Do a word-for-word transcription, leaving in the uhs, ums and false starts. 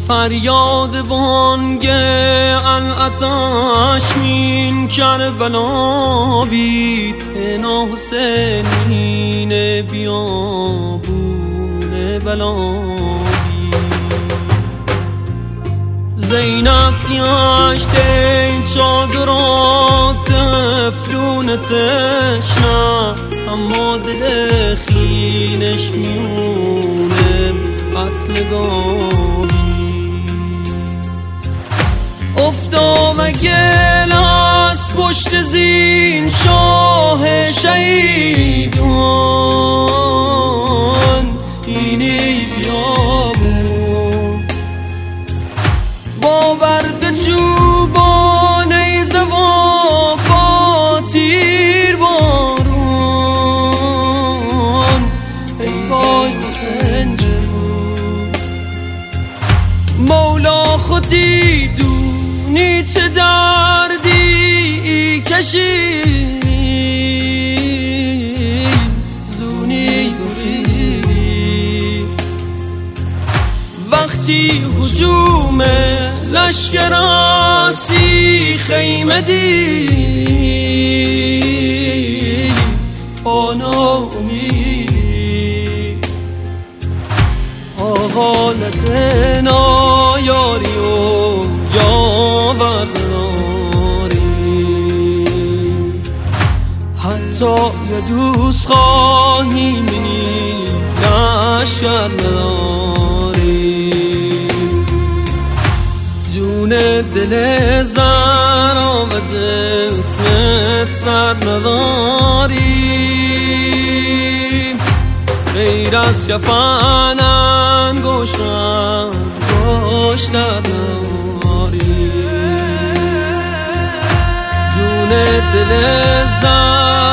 فریاد بانگ العطش مین کربلا بی تنا حسینین بیابون بلا بی زینب دیشته چادرات افلون تشنه اما دل خینش میونه قتلگاهی افتا و گل از پشت زین شاه شهیدان اینی بیابون با برد چوبان نیزه و با تیر بارون ای وای حسین جون مولا خودی دونی چه دردی کشید زونی گریدی وقتی هجوم لشکر آسی خیمه دی آنا امیدی آقالت نایاری و یاورداری حتی یه دوست خواهی منی لشکر نداری جون دل زهرا و جسمت سر نداری غیر از شفن انگشتم گوشت نداری جون دل زهرا